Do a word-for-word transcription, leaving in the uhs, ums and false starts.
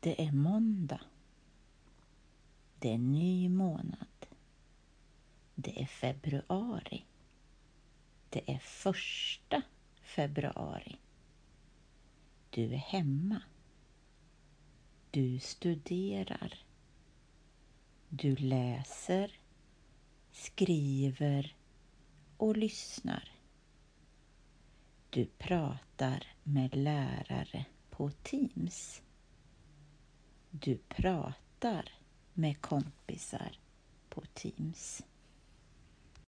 Det är måndag. Det är ny månad. Det är februari. Det är första februari. Du är hemma. Du studerar. Du läser, skriver och lyssnar. Du pratar med lärare på Teams. Du pratar med kompisar på Teams.